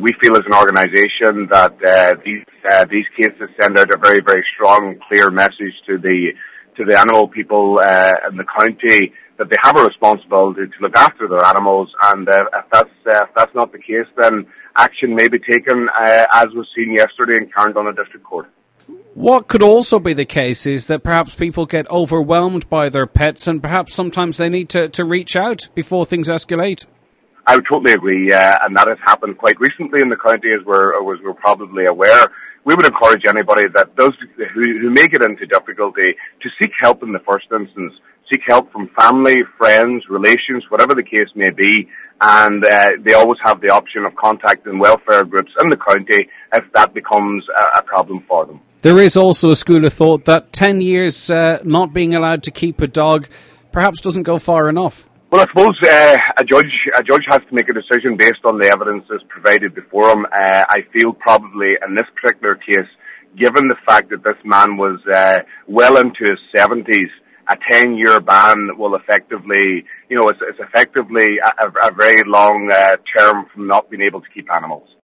We feel as an organisation that these cases send out a very, very strong and clear message to the animal people in the county that they have a responsibility to look after their animals, and if that's not the case, then action may be taken, as was seen yesterday in Carndonagh District Court. What could also be the case is that perhaps people get overwhelmed by their pets, and perhaps sometimes they need to reach out before things escalate. I would totally agree, and that has happened quite recently in the county, as we're probably aware. We would encourage anybody that those who may get into difficulty to seek help in the first instance. Seek help from family, friends, relations, whatever the case may be, and they always have the option of contacting welfare groups in the county if that becomes a problem for them. There is also a school of thought that 10 years not being allowed to keep a dog perhaps doesn't go far enough. Well, I suppose a judge has to make a decision based on the evidence that's provided before him. I feel probably in this particular case, given the fact that this man was well into his 70s, a 10-year ban will effectively, it's effectively a very long term from not being able to keep animals.